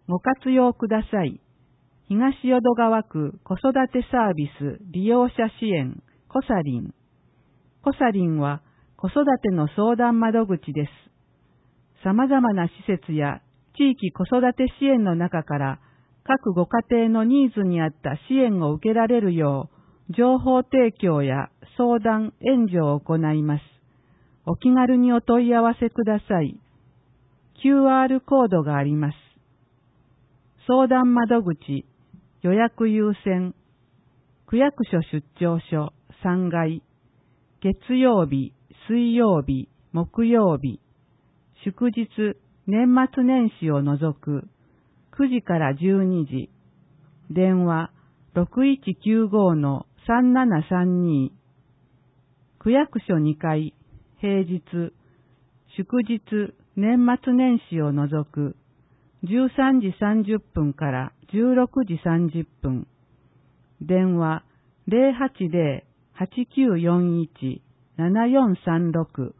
ご活用ください。東淀川区子育てサービス利用者支援コサリン。コサリンは子育ての相談窓口です。様々な施設や地域子育て支援の中から各ご家庭のニーズに合った支援を受けられるよう情報提供や相談、援助を行います。お気軽にお問い合わせください。QR コードがあります。相談窓口予約優先区役所出張所3階月曜日、水曜日、木曜日祝日、年末年始を除く9時から12時電話 6195-3732 区役所2階平日、祝日、年末年始を除く13時30分から16時30分電話 080-8941-7436